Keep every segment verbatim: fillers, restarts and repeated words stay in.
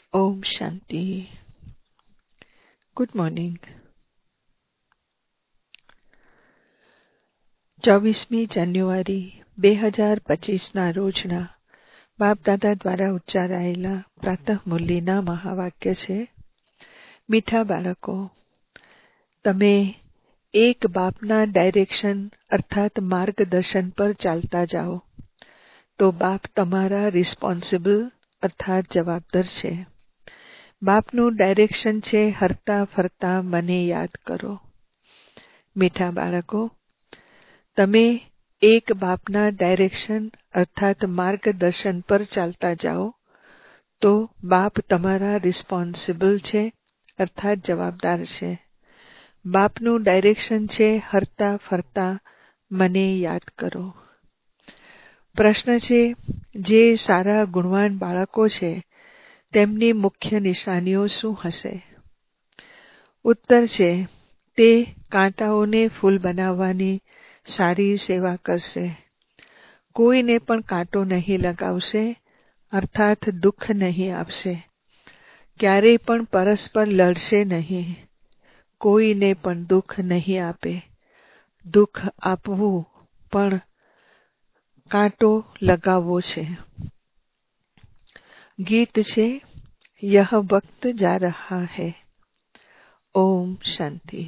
ઓમ શાંતિ. Good morning. ચોવીસમી જાન્યુઆરી બે હજાર પચીસના રોજના બાપદાદા દ્વારા ઉચ્ચારાયેલા પ્રાતઃ મુરલીના મહાવાક્ય છે. મીઠા બાળકો, તમે એક બાપના ડાયરેક્શન અર્થાત માર્ગદર્શન પર ચાલતા જાઓ તો બાપ તમારા રિસ્પોન્સિબલ અર્થાત જવાબદાર છે. બાપનું ડાયરેક્શન છે હરતા ફરતા મને યાદ કરો. મીઠા બાળકો, તમે એક બાપના ડાયરેક્શન અર્થાત માર્ગદર્શન પર ચાલતા જાઓ તો બાપ તમારા રિસ્પોન્સિબલ છે અર્થાત જવાબદાર છે. બાપનું ડાયરેક્શન છે હરતા ફરતા મને યાદ કરો. પ્રશ્ન છે, જે સારા ગુણવાન બાળકો છે તેમની મુખ્ય નિશાનીઓ શું હશે? ઉત્તર છે, તે કાંટાઓને ફૂલ બનાવવાની સારી સેવા કરશે. કોઈને પણ કાંટો નહીં લગાવશે અર્થાત દુઃખ નહીં આપશે. ક્યારેય પણ પરસ્પર લડશે નહીં. કોઈને પણ દુઃખ નહીં આપે. દુઃખ આપવું પણ કાંટો લગાવવો છે. ગીત છે, યહ વક્ત જા રહા હૈ. ઓમ શાંતિ.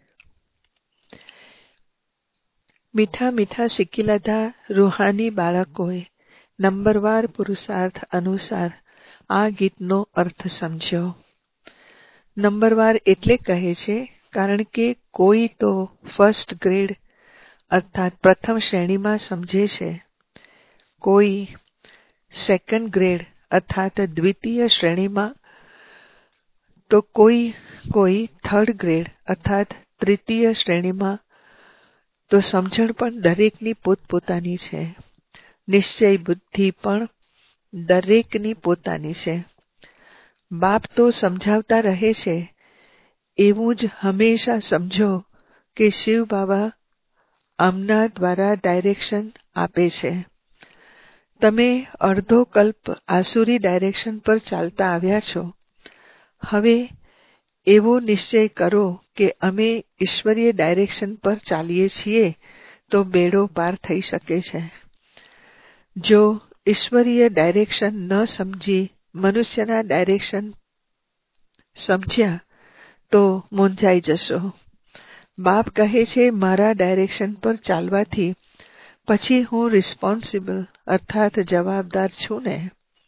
મીઠા મીઠા શીખીલાધા રૂહાની બાળકોએ નંબરવાર પુરુષાર્થ અનુસાર આ ગીતનો અર્થ સમજ્યો. નંબરવાર એટલે કહે છે કારણ કે કોઈ તો ફર્સ્ટ ગ્રેડ અર્થાત પ્રથમ શ્રેણીમાં સમજે છે, કોઈ સેકન્ડ ગ્રેડ અર્થાત દ્વિતીય શ્રેણીમાં, તો કોઈ કોઈ થર્ડ ગ્રેડ અર્થાત તૃતીય શ્રેણીમાં. તો સમજણ પણ દરેકની પોતપોતાની છે. નિશ્ચય બુદ્ધિ પણ દરેકની પોતાની છે. બાપ તો સમજાવતા રહે છે, એવું જ હંમેશા સમજો કે શિવ બાબા આમના દ્વારા ડાયરેક્શન આપે છે. તમે અડધો કલ્પ આસુરી ડાયરેક્શન પર ચાલતા આવ્યા છો. હવે એવો નિશ્ચય કરો કે અમે ઈશ્વરીય ડાયરેક્શન પર ચાલીએ છીએ તો બેડો પાર થઈ શકે છે. જો ઈશ્વરીય ડાયરેક્શન ન સમજી મનુષ્યના ડાયરેક્શન સમજ્યા તો મૂંઝાઈ જશો. બાપ કહે છે, મારા ડાયરેક્શન પર ચાલવાથી પછી હું રિસ્પોન્સિબલ અર્થાત જવાબદાર છું ને.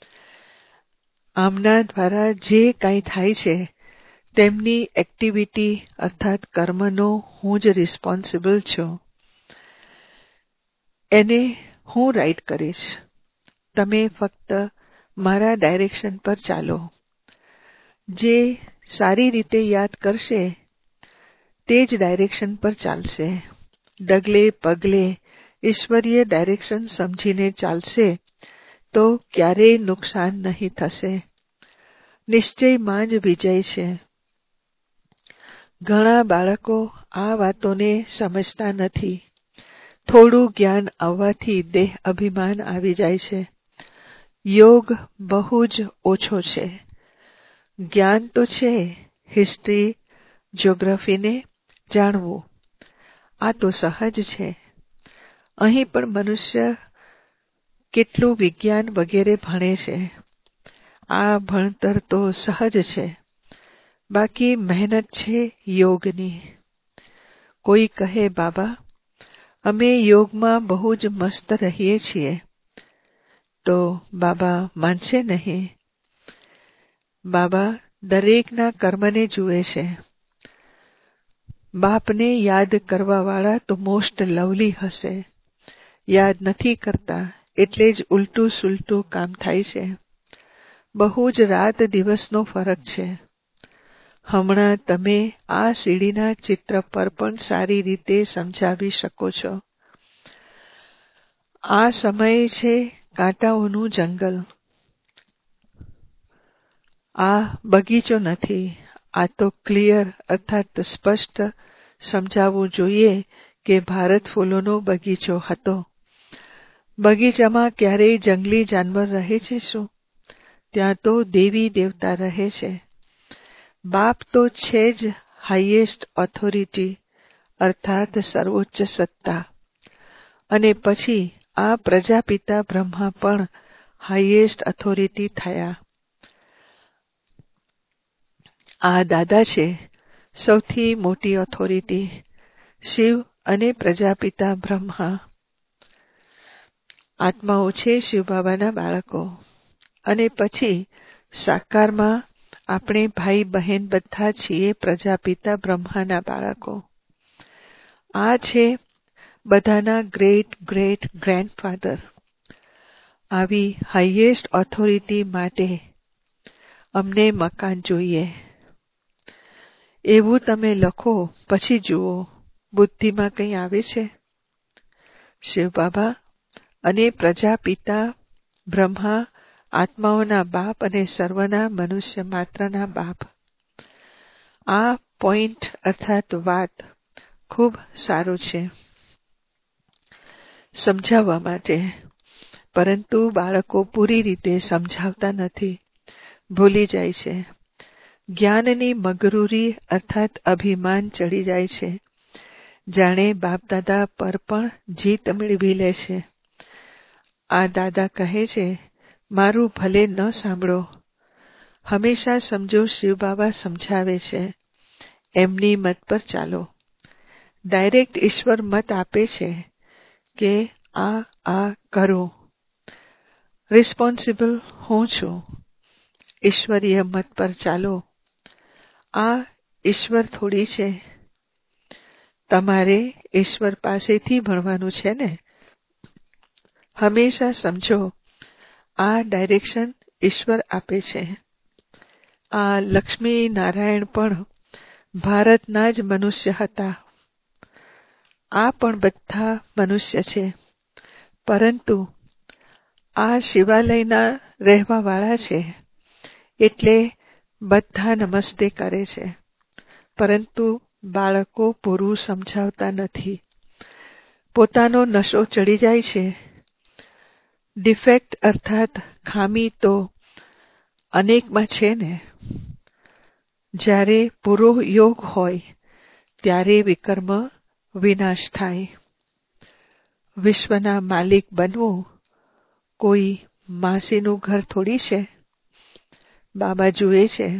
આમના દ્વારા જે કાંઈ થાય છે તેમની એક્ટિવિટી અર્થાત કર્મનો હું જ રિસ્પોન્સિબલ છું. એને હું રાઈટ કરીશ. તમે ફક્ત મારા ડાયરેક્શન પર ચાલો. જે સારી રીતે યાદ કરશે તે જ ડાયરેક્શન પર ચાલશે. ડગલે પગલે ઈશ્વરીય ડાયરેક્શન સમજીને ચાલશે તો ક્યારેય નુકસાન નહીં થશે. નિશ્ચયમાં જ વિજય છે. ઘણા બાળકો આ વાતોને સમજતા નથી. થોડું જ્ઞાન આવવાથી દેહ અભિમાન આવી જાય છે. યોગ બહુ જ ઓછો છે. જ્ઞાન તો છે, હિસ્ટ્રી જ્યોગ્રાફીને જાણવું આ તો સહજ છે. અહીં પણ મનુષ્ય કેટલું વિજ્ઞાન વગેરે ભણે છે. આ ભણતર તો સહજ છે. બાકી મહેનત છે યોગની. કોઈ કહે, બાબા અમે યોગમાં બહુ જ મસ્ત રહીએ છીએ, તો બાબા માનશે નહીં. બાબા દરેકના કર્મને જુએ છે. બાપને યાદ કરવાવાળા તો મોસ્ટ લવલી હશે. યાદ નથી કરતા એટલે જ ઉલટું સુલટું કામ થાય છે. બહુ જ રાત દિવસનો ફરક છે. હમણાં તમે આ સીડીના ચિત્ર પર પણ સારી રીતે સમજાવી શકો છો. આ સમય છે કાંટાઓનું જંગલ. આ બગીચો નથી. આ તો ક્લિયર અર્થાત સ્પષ્ટ સમજાવવું જોઈએ કે ભારત ફૂલોનો બગીચો હતો. બગીચામાં ક્યારેય જંગલી જાનવર રહે છે શું? ત્યાં તો દેવી દેવતા રહે છે. બાપ તો છે જ હાઈએસ્ટ ઓથોરિટી અર્થાત સર્વોચ્ચ સત્તા, અને પછી આ પ્રજાપિતા બ્રહ્મા પણ હાઈએસ્ટ ઓથોરિટી થયા. આ દાદા છે સૌથી મોટી ઓથોરિટી, શિવ અને પ્રજાપિતા બ્રહ્મા. આત્માઓ છે શિવ બાબાના બાળકો, અને પછી સાકારમાં આપણે ભાઈ બહેન બધા છીએ પ્રજાપિતા બ્રહ્માના બાળકો. આ છે બધાના ગ્રેટ ગ્રેટ ગ્રેન્ડફાધર. આવી હાઈએસ્ટ ઓથોરિટી માટે અમને મકાન જોઈએ. એવું તમે લખો પછી જુઓ બુદ્ધિમાં કંઈ આવે છે? શિવ બાબા અને પ્રજાપિતા બ્રહ્મા આત્માઓના બાપ અને સર્વના મનુષ્ય માત્રના બાપ. આ પોઈન્ટ અર્થાત વાત ખૂબ સારું છે સમજાવવા માટે, પરંતુ બાળકો પૂરી રીતે સમજાવતા નથી, ભૂલી જાય છે. જ્ઞાનની મગરૂરી અર્થાત અભિમાન ચડી જાય છે, જાણે બાપ દાદા પર પણ જીત મેળવી લે છે. આ દાદા કહે છે, મારું ભલે ન સાંભળો, હંમેશા સમજો શિવ બાબા સમજાવે છે, એમની મત પર ચાલો. ડાયરેક્ટ ઈશ્વર મત આપે છે કે આ આ કરો. રિસ્પોન્સિબલ હું છું. ઈશ્વરીય મત પર ચાલો. આ ઈશ્વર થોડી છે. તમારે ઈશ્વર પાસેથી ભણવાનું છે ને. હંમેશા સમજો આ ડાયરેક્શન ઈશ્વર આપે છે. આ લક્ષ્મી નારાયણ પણ ભારતના જ મનુષ્ય હતા. આ પણ બધા મનુષ્ય છે, પરંતુ આ શિવાલયના રહેવાવાળા છે, એટલે બધા નમસ્તે કરે છે, પરંતુ બાળકો પૂરું સમજાવતા નથી. પોતાનો નશો ચડી જાય છે. ડિફેક્ટ અર્થાત ખામી તો અનેકમાં છે ને. જ્યારે પૂરો યોગ હોય ત્યારે વિકર્મ વિનાશ થાય. વિશ્વના માલિક બનવું કોઈ માસીનું ઘર થોડી છે. બાબા જુએ છે,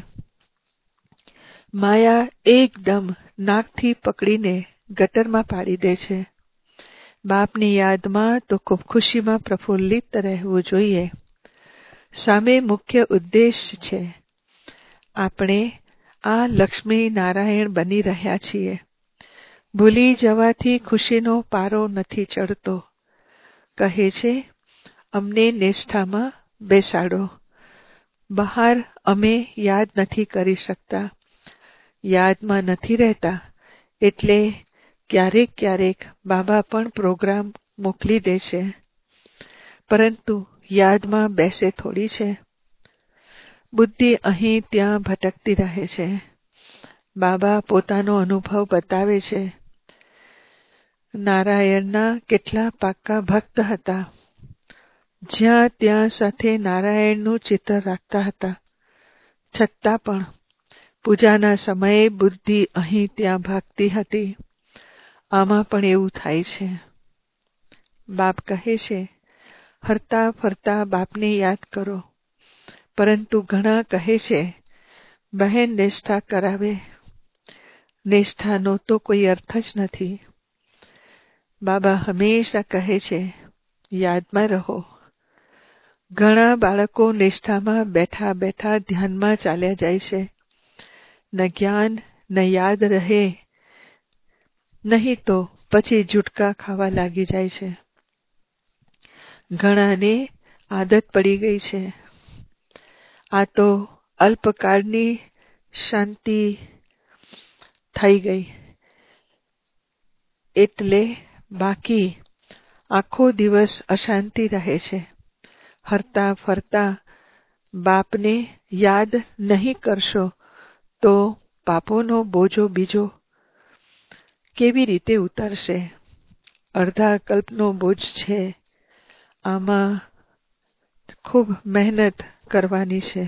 માયા એકદમ નાકથી પકડીને ગટરમાં પાડી દે છે. બાપની યાદમાં તો ખૂબ ખુશીમાં પ્રફુલ્લિત રહેવું જોઈએ. સામે મુખ્ય ઉદ્દેશ છે, આપણે આ લક્ષ્મી નારાયણ બની રહ્યા છીએ. ભૂલી જવાથી ખુશીનો પારો નથી ચડતો. કહે છે, અમને નિષ્ઠામાં બેસાડો. બહાર અમે યાદ નથી કરી શકતા, યાદમાં નથી રહેતા, એટલે ક્યારેક ક્યારેક બાબા પણ પ્રોગ્રામ મોકલી દે છે, પરંતુ યાદમાં બેસે થોડી છે. બુદ્ધિ અહીં ત્યાં ભટકતી રહે છે. બાબા પોતાનો અનુભવ બતાવે છે. નારાયણના કેટલા પાક્કા ભક્ત હતા. જ્યાં ત્યાં સાથે નારાયણનું ચિત્ર રાખતા હતા. છતાં પણ પૂજાના સમયે બુદ્ધિ અહીં ત્યાં ભાગતી હતી. આમાં પણ એવું થાય છે. બાપ કહે છે, હરતા ફરતા બાપને યાદ કરો, પરંતુ ઘણા કહે છે, બહેન નિષ્ઠા કરાવે. નિષ્ઠાનો તો કોઈ અર્થ જ નથી. બાબા હંમેશા કહે છે, યાદમાં રહો. ઘણા બાળકો નિષ્ઠામાં બેઠા બેઠા ધ્યાનમાં ચાલ્યા જાય છે. ન જ્ઞાન ન યાદ રહે, નહીં તો પછી ઝુટકા ખાવા લાગી જાય છે. ઘણાને આદત પડી ગઈ છે. આ તો અલ્પકાળની શાંતિ થઈ ગઈ, એટલે બાકી આખો દિવસ અશાંતિ રહે છે. હરતા ફરતા બાપને યાદ નહીં કરશો તો પાપોનો બોજો બીજો કેવી રીતે ઉતરશે? અડધા કલ્પનો બોજ છે. આમાં ખૂબ મહેનત કરવાની છે.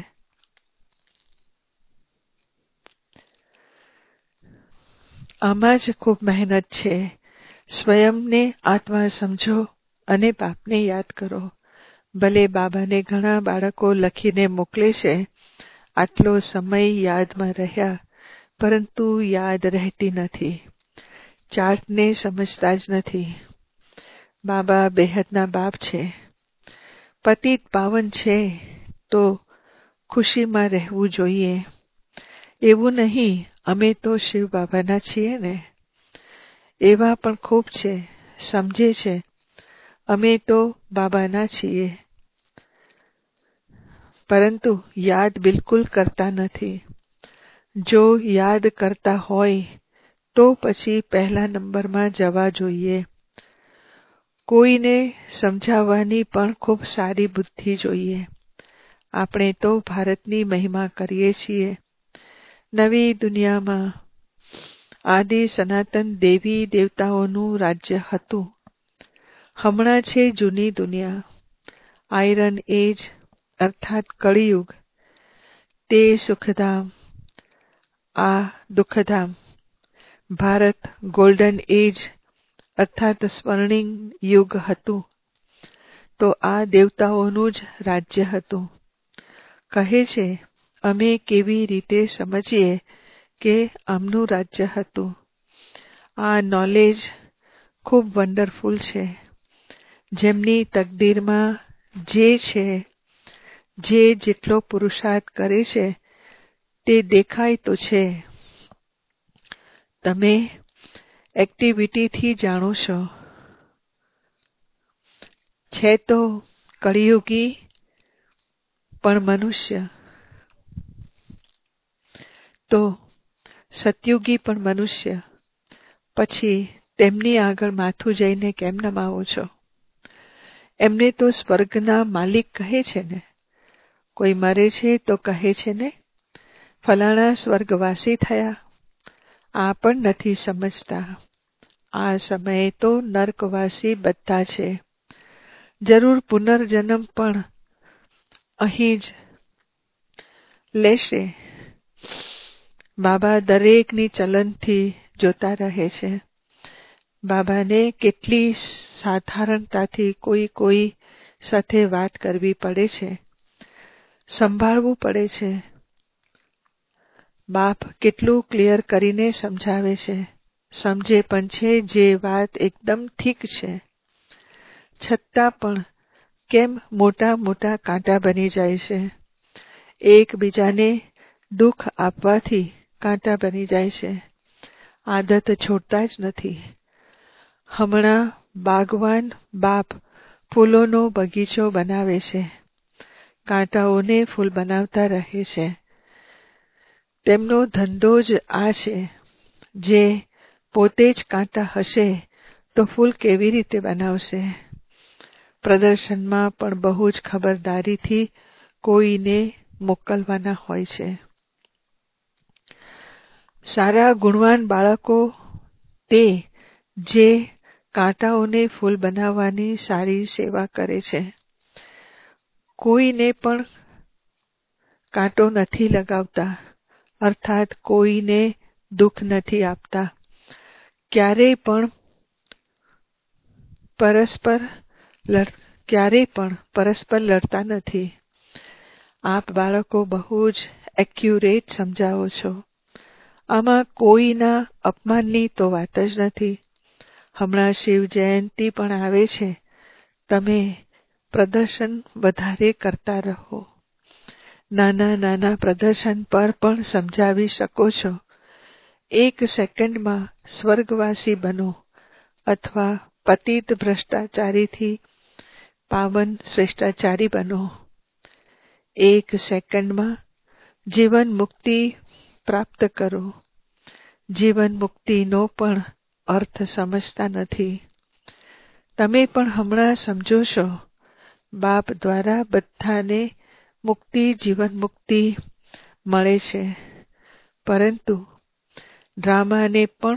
આમાં જ ખૂબ મહેનત છે. સ્વયંને આત્મા સમજો અને બાપને યાદ કરો. ભલે બાબાને ઘણા બાળકો લખીને મોકલે છે, આટલો સમય યાદમાં રહ્યા, પરંતુ યાદ રહેતી નથી. ચાર્ટને સમજતા જ નથી. બાબા બેહદના બાપ છે. પતિત પાવન છે તો ખુશીમાં રહેવું જોઈએ. એવું નહીં અમે તો શિવ બાબાના છીએ ને. એવા પણ ખૂબ છે, સમજે છે અમે તો બાબાના છીએ, પરંતુ યાદ બિલકુલ કરતા નથી. જો યાદ કરતા હોય તો પછી પહેલા નંબરમાં જવા જોઈએ. કોઈને સમજાવવાની પણ ખૂબ સારી બુદ્ધિ જોઈએ. આપણે તો ભારતની મહિમા કરીએ છીએ. નવી દુનિયામાં આદિ સનાતન દેવી દેવતાઓનું રાજ્ય હતું. હમણાં છે જૂની દુનિયા, આયરન એજ અર્થાત કળિયુગ. તે સુખધામ, આ દુઃખધામ. ભારત ગોલ્ડન એજ અર્થાત સ્વર્ણિમ યુગ હતું, તો આ દેવતાઓનું જ રાજ્ય હતું. કહે છે અમે કેવી રીતે સમજીએ કે આમનું રાજ્ય હતું. આ નોલેજ ખૂબ વન્ડરફુલ છે. જેમની તકદીરમાં જે છે, જે જેટલો પુરુષાર્થ કરે છે તે દેખાય તો છે. તમે એક્ટિવિટીથી જાણો છો. છે તો કળિયુગી પણ મનુષ્ય, તો સતયુગી પણ મનુષ્ય. પછી તેમની આગળ માથું જઈને કેમ નમાવો છો? એમને તો સ્વર્ગના માલિક કહે છે ને. કોઈ મરે છે તો કહે છે ને ફલાણા સ્વર્ગવાસી થયા. આ પણ નથી સમજતા. આ સમયે તો નર્કવાસી બધા છે. જરૂર પુનર્જન્મ પણ અહીં જ લેશે. બાબા દરેકની ચલનથી જોતા રહે છે. બાબાને કેટલી સાધારણતાથી કોઈ કોઈ સાથે વાત કરવી પડે છે, સંભાળવું પડે છે. બાપ કેટલું ક્લિયર કરીને સમજાવે છે. સમજે પણ છે જે વાત એકદમ ઠીક છે, છતાં પણ કેમ મોટા મોટા કાંટા બની જાય છે. એકબીજાને દુઃખ આપવાથી કાંટા બની જાય છે. આદત છોડતા જ નથી. હમણાં બાગવાન બાપ ફૂલોનો બગીચો બનાવે છે. કાંટાઓને ફૂલ બનાવતા રહે છે. તેમનો ધંધો જ આ છે. જે પોતે જ કાંટા હશે તો ફૂલ કેવી રીતે બનાવશે? પ્રદર્શનમાં પણ બહુ જ ખબરદારીથી કોઈને મોકલવાના હોય છે. સારા ગુણવાન બાળકો તે જે કાંટાઓને ફૂલ બનાવવાની સારી સેવા કરે છે. કોઈને પણ કાંટો નથી લગાવતા, અર્થાત કોઈને દુઃખ નથી આપતા. ક્યારેય પણ પરસ્પર ક્યારેય પણ પરસ્પર લડતા નથી. આપ બાળકો બહુ જ એક્યુરેટ સમજાવો છો. આમાં કોઈના અપમાનની તો વાત જ નથી. હમણાં શિવ જયંતિ પણ આવે છે. તમે પ્રદર્શન વધારે કરતા રહો. નાના નાના પ્રદર્શન પર પણ સમજાવી શકો છો. એક સેકન્ડમાં સ્વર્ગવાસી બનો અથવા પતિત ભ્રષ્ટાચારીથી પાવન શ્રેષ્ઠાચારી બનો. એક સેકન્ડમાં જીવન મુક્તિ પ્રાપ્ત કરો. જીવન મુક્તિનો પણ અર્થ સમજતા નથી. તમે પણ હમણાં સમજો છો. બાપ દ્વારા બધાને મુક્તિ જીવન મુક્તિ મળે છે, પરંતુ ડ્રામાને પણ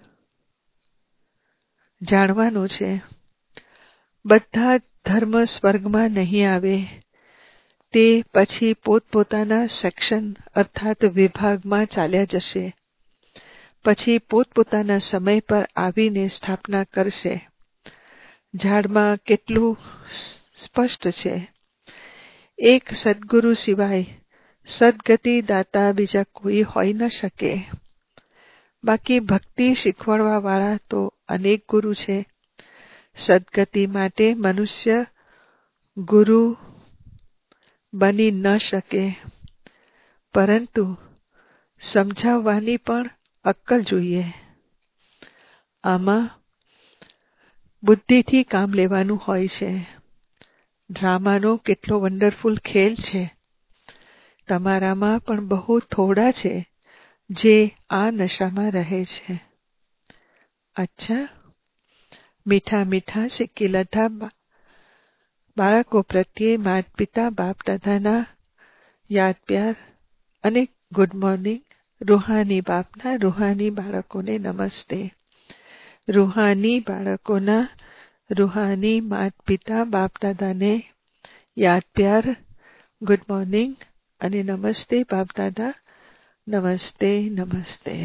જાણવાનું છે. બધા ધર્મ સ્વર્ગમાં નહીં આવે. તે પછી પોતપોતાના સેક્શન અર્થાત વિભાગમાં ચાલ્યા જશે. પછી પોતપોતાના સમય પર આવીને સ્થાપના કરશે. ઝાડમાં કેટલું સ્પષ્ટ છે. એક સદગુરુ સિવાય સદગતિ દાતા બીજા કોઈ હોઈ ન શકે. બાકી ભક્તિ શીખવાડવા વાળા તો અનેક ગુરુ છે. સદગતિ માટે મનુષ્ય ગુરુ બની ન શકે, પરંતુ સમજાવવાની પણ અક્કલ જોઈએ. આમાં બુદ્ધિથી કામ લેવાનું હોય છે. ડ્રામાનો કેટલો વન્ડરફુલ ખેલ છે. તમારામાં પણ બહુ થોડા છે જે આ નશામાં રહે છે. અચ્છા, મીઠા મીઠા સિક્કીલઠા બાળકો પ્રત્યે માતા પિતા બાપ દાદાના યાદ પ્યાર અને ગુડ મોર્નિંગ. રૂહાની બાપના રૂહાની બાળકોને નમસ્તે. રૂહાની બાળકોના રૂહાની માતા પિતા બાપ દાદાને યાદ પ્યાર, ગુડ મોર્નિંગ અને નમસ્તે બાપ દાદા. નમસ્તે નમસ્તે.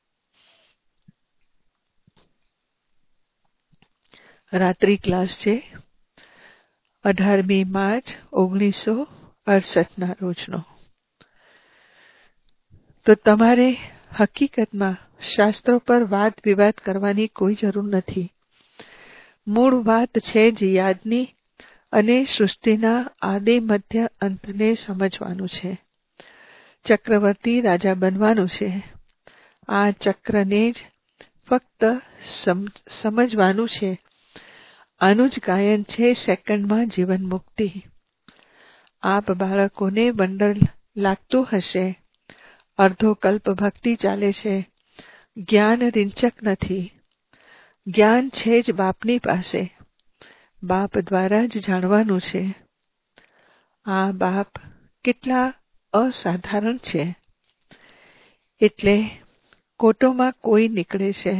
રાત્રિ ક્લાસ છે અઢારમી માર્ચ ઓગણીસો અડસઠના રોજનો. તો તમારે હકીકતમાં શાસ્ત્રો પર વાદ વિવાદ કરવાની કોઈ જરૂર નથી. મૂળ વાત છે જ યાદની અને સૃષ્ટિના આદિ મધ્ય અંતને સમજવાનું છે. ચક્રવર્તી રાજા બનવાનું છે. આ ચક્રને જ ફક્ત સમજવાનું છે. આનું જ ગાયન છે સેકન્ડમાં જીવન મુક્તિ. આપ બાળકોને વંડર લાગતું હશે. અડધો કલ્પ ભક્તિ ચાલે છે. જ્ઞાન રીંચક નથી. જ્ઞાન છે જ બાપની પાસે. બાપ દ્વારા જ જાણવાનું છે. આ બાપ કેટલા અસાધારણ છે. એટલે કોટોમાં કોઈ નીકળે છે.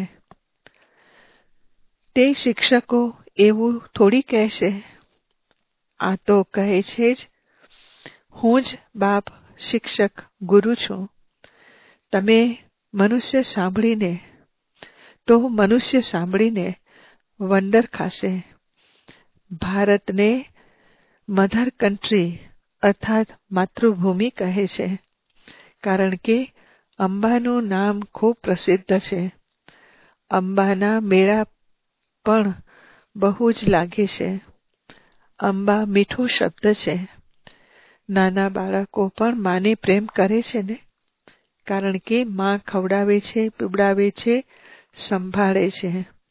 તે શિક્ષકો એવું થોડી કહેશે. આ તો કહે છે જ હું જ બાપ શિક્ષક ગુરુ છું. તમે મનુષ્ય સાંભળીને તો મનુષ્ય સાંભળીને વંડર ખાશે. ભારતને મધર કન્ટ્રી અર્થાત માતૃભૂમિ કહે છે, કારણ કે અંબાનું નામ ખૂબ પ્રસિદ્ધ છે. અંબાના મેળા પણ બહુ જ લાગે છે. અંબા મીઠો શબ્દ છે. નાના બાળકો પણ માને પ્રેમ કરે છે ને, કારણ કે માં ખવડાવે છે, પીવડાવે છે, સંભાળે છે.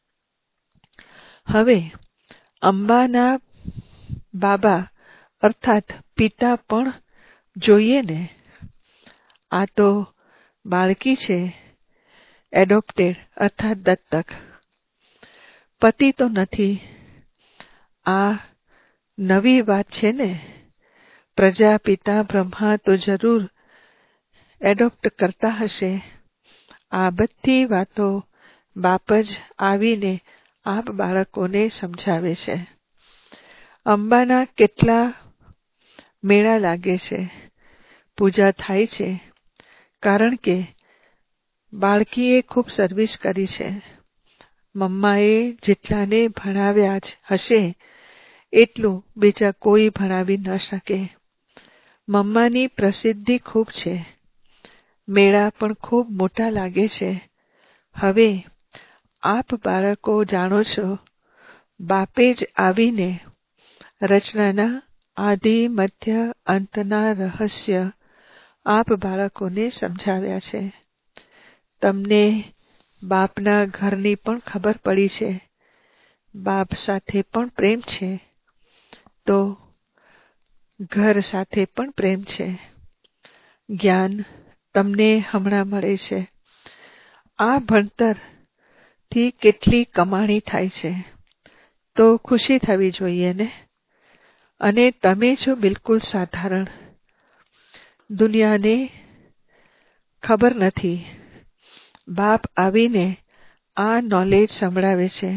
હવે અંબાના બાબા અર્થાત પિતા પણ જોઈએ ને. આ તો બાળકી છે, એડોપ્ટેડ અર્થાત દત્તક. પતિ તો નથી. આ નવી વાત છે ને. પ્રજાપિતા બ્રહ્મા તો જરૂર એડોપ્ટ કરતા હશે. આ બધી વાતો બાપ જ આવીને આપ બાળકોને સમજાવે છે. અંબાના કેટલા મેળા લાગે છે, પૂજા થાય છે, કારણ કે બાળકીએ ખૂબ સર્વિસ કરી છે. મમ્માએ જેટલાને ભણાવ્યા જ હશે એટલું બીજા કોઈ ભણાવી ન શકે. મમ્માની પ્રસિદ્ધિ ખૂબ છે. મેળા પણ ખૂબ મોટા લાગે છે. હવે આપ બાળકો જાણો છો, બાપે જ આવીને રચનાના આદિ મધ્ય અંતના રહસ્ય આપ બાળકોને સમજાવ્યા છે. તમને બાપના ઘરની પણ ખબર પડી છે. બાપ સાથે પણ પ્રેમ છે, તો ઘર સાથે પણ પ્રેમ છે. જ્ઞાન તમને હમણાં મળે છે. આ ભણતરથી કેટલી કમાણી થાય છે, તો ખુશી થવી જોઈએ ને. અને તમે છો બિલકુલ સાધારણ. દુનિયાને ખબર નથી. બાપ આવીને આ નોલેજ સંભળાવે છે.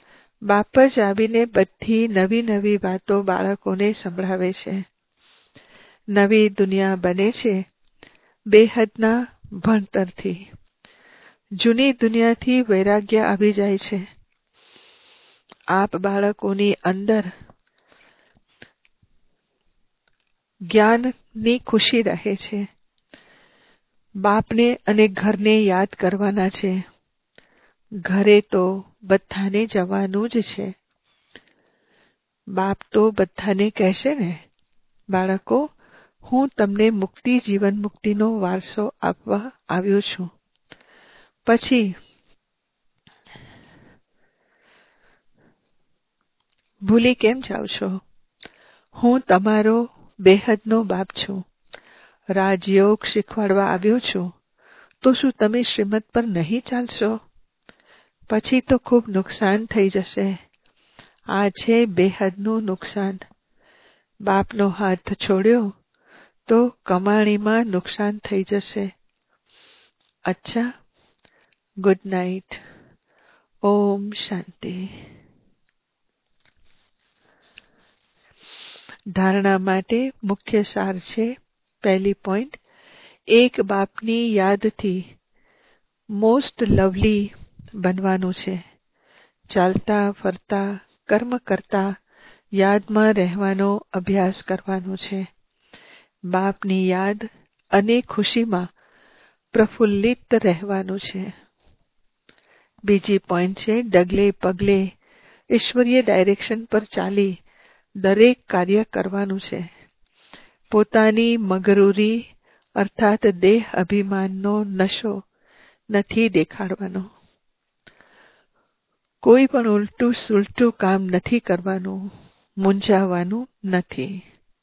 બાપ જ આવીને બધી નવી નવી વાતો બાળકોને સંભળાવે છે. નવી દુનિયા બને છે બેહદના ભણતરથી. જૂની દુનિયાથી વૈરાગ્ય આવી જાય છે. આપ બાળકોની અંદર જ્ઞાનની ખુશી રહે છે. બાપને અને ઘરને યાદ કરવાના છે. ઘરે તો બધાને જવાનું જ છે. બાપ તો બધાને કહેશે ને, બાળકો, હું તમને મુક્તિ, જીવન મુક્તિનો વારસો આપવા આવ્યો છું. પછી ભૂલી કેમ જાવ છો? હું તમારો બેહદનો બાપ છું. રાજયોગ શીખવાડવા આવ્યો છું. તો શું તમે શ્રીમત પર નહીં ચાલશો? પછી તો ખૂબ નુકસાન થઈ જશે. આ છે બેહદનું નુકસાન. બાપનો હાથ છોડ્યો તો કમાણીમાં નુકસાન થઈ જશે. અચ્છા, ગુડ નાઇટ. ઓમ શાંતિ. ધારણા માટે મુખ્ય સાર છે. પહેલી પોઈન્ટ, એક બાપની યાદથી મોસ્ટ લવલી બનવાનું છે. ચાલતા ફરતા કર્મ કરતા યાદમાં રહેવાનો અભ્યાસ કરવાનો છે. બાપની યાદ અને ખુશીમાં પ્રફુલ્લિત રહેવાનું છે. બીજી પોઈન્ટ છે, ડગલે પગલે ઈશ્વરીય ડાયરેક્શન પર ચાલી દરેક કાર્ય કરવાનું છે. પોતાની મગરૂરી અર્થાત દેહ અભિમાનનો નશો નથી દેખાડવાનો. કોઈ પણ ઉલટું સુલટું કામ નથી કરવાનું. મૂંઝાવાનું નથી.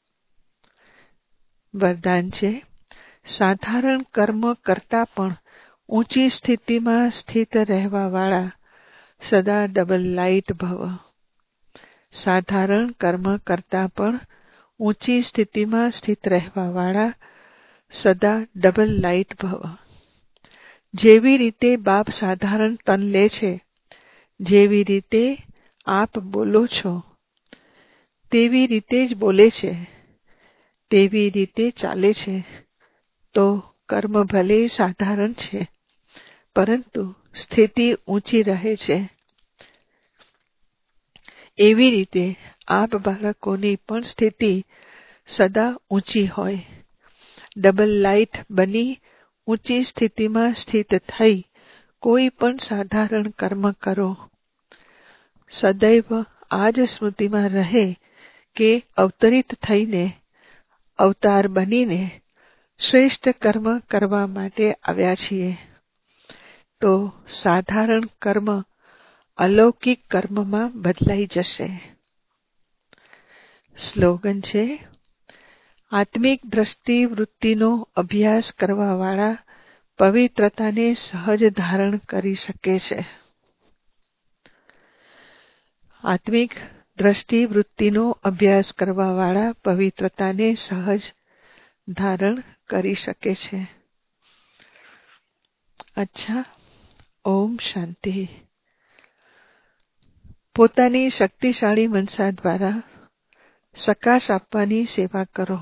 વરદાન છે, સાધારણ કર્મ કરતા પણ ઊંચી સ્થિતિમાં સ્થિત રહેવા વાળા સદા ડબલ લાઇટ ભવ. સાધારણ કર્મ કરતા પણ ઊંચી સ્થિતિમાં સ્થિત રહેવા વાળા સદા ડબલ લાઇટ ભવ. જેવી રીતે બાપ સાધારણ તન લે છે, જેવી રીતે આપ બોલો છો તેવી રીતે જ બોલે છે, તેવી રીતે ચાલે છે. તો કર્મ ભલે સાધારણ છે, પરંતુ સ્થિતિ ઊંચી રહે છે. એવી રીતે આપ બાળકોની પણ સ્થિતિ સદા ઊંચી હોય. ડબલ લાઇટ બની ઊંચી સ્થિતિમાં સ્થિત થઈ કોઈ પણ સાધારણ કર્મ કરો. સદૈવ આ જ સ્મૃતિમાં રહે કે અવતરિત થઈને, અવતાર બનીને શ્રેષ્ઠ કર્મ કરવા માટે આવ્યા છીએ. તો સાધારણ કર્મ અલૌકિક કર્મમાં બદલાઈ જશે. સ્લોગન છે, આત્મિક દ્રષ્ટિ વૃત્તિનો અભ્યાસ કરવા વાળા પવિત્રતાને સહજ ધારણ કરી શકે છે. આત્મિક દ્રષ્ટિ વૃત્તિનો અભ્યાસ કરવા વાળા પવિત્રતાને સહજ ધારણ કરી શકે છે. અચ્છા, ઓમ શાંતિ. પોતાની શક્તિશાળી મનસા દ્વારા સકાશ આપવાની સેવા કરો.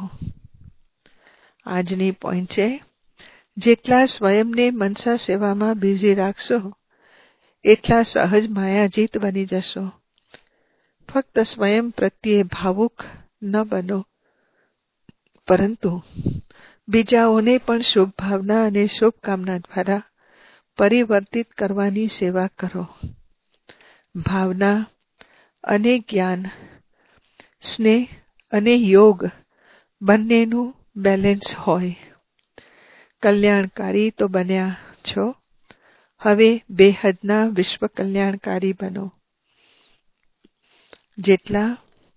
આજની પોઈન્ટ છે, જેટલા સ્વયંને મનસા સેવામાં બિઝી રાખશો એટલા સહજ માયાજીત બની જશો. ફક્ત સ્વયં પ્રત્યે ભાવુક ન બનો, પરંતુ બીજાઓને પણ શુભ ભાવના અને શુભકામના દ્વારા પરિવર્તિત કરવાની સેવા કરો. ભાવના અને જ્ઞાન, સ્નેહ અને યોગ બંનેનું બેલેન્સ હોય. કલ્યાણકારી તો બન્યા છો, હવે બેહદના વિશ્વ કલ્યાણકારી બનો. જેટલા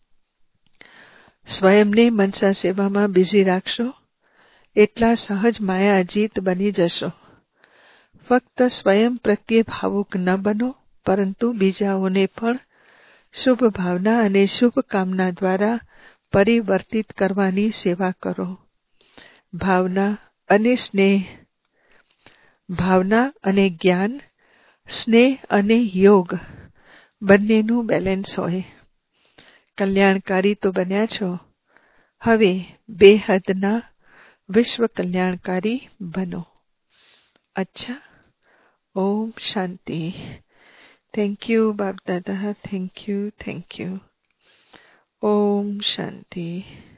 સ્વયંને મનસા સેવામાં બિઝી રાખશો એટલા સહજ માયાજીત બની જશો. ફક્ત સ્વયં પ્રત્યે ભાવુક ન બનો, પરંતુ બીજાઓને પણ શુભ ભાવના અને શુભ કામના દ્વારા પરિવર્તિત કરવાની સેવા કરો. ભાવના અને સ્નેહ, ભાવના અને જ્ઞાન, સ્નેહ અને યોગ બંનેનું બેલેન્સ હોય. કલ્યાણકારી તો બન્યા છો, હવે બેહદના વિશ્વ કલ્યાણકારી બનો. અચ્છા, ઓમ શાંતિ. થેન્ક યુ બાપ દાદા, થેન્ક યુ થેન્ક યુ. ઓમ શાંતિ.